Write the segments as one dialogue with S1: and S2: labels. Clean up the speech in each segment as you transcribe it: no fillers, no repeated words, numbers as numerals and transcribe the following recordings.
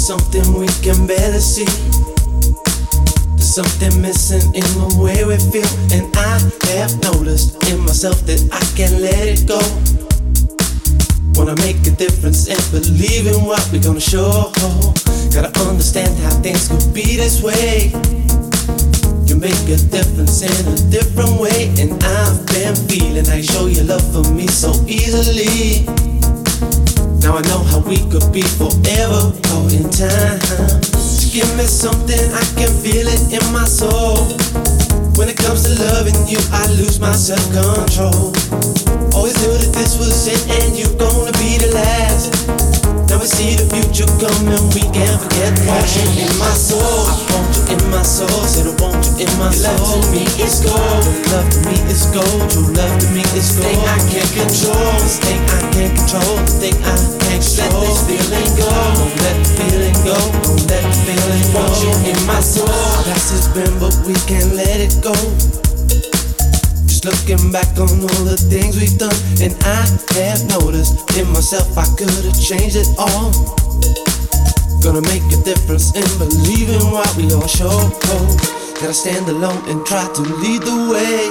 S1: something we can barely see. There's something missing in the way we feel, and I have noticed in myself that I can't let it go. Wanna make a difference and believe in what we're gonna show. Gotta understand how things could be this way. You make a difference in a different way, and I've been feeling how you show your love for me so easily. Now I know how we could be forever caught in time. Give me something, I can feel it in my soul. When it comes to loving you, I lose my self-control. Always knew that this was it and you're gonna be the last. Now we see the future coming, we can't forget the passion in my soul. I want you in my soul, said I want you in my soul. Love to me is gold, your love to me is gold, your love to me is gold. Thing I can't control, this thing I can't control, the thing I can't control. Let this feeling go, don't let the feeling go, don't let the feeling go. Want you in my soul, past has been but we can't let it go. Just looking back on all the things we've done, and I have noticed in myself I could've changed it all. Gonna make a difference and believe in what we all show. Gotta stand alone and try to lead the way.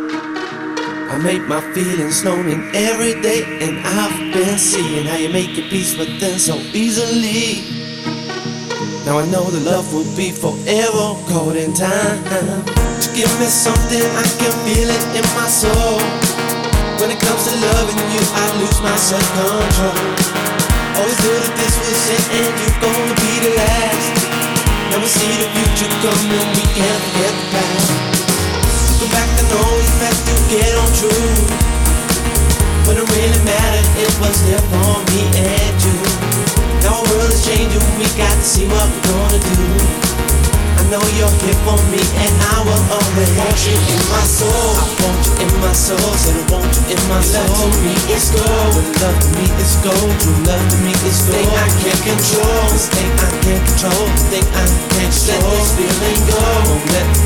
S1: I make my feelings known in every day, and I've been seeing how you make your peace within so easily. Now I know the love will be forever caught in time. Give me something, I can feel it in my soul. When it comes to loving you, I lose my self-control. Always knew that this was it and you're gonna be the last. Now we see the future coming, we can't forget the past. Go back and always have to get on true. When it really mattered, it was there for me and you. Now our world is changing, we got to see what we're gonna do. I know you're here for me and I will always want you in my soul. I want you in my soul, said I want you in my soul. Love to me is gold, your love to me is gold, your love to me is gold. Thing I can't control, this thing I can't control, this thing I can't control. Let this feeling go, don't let the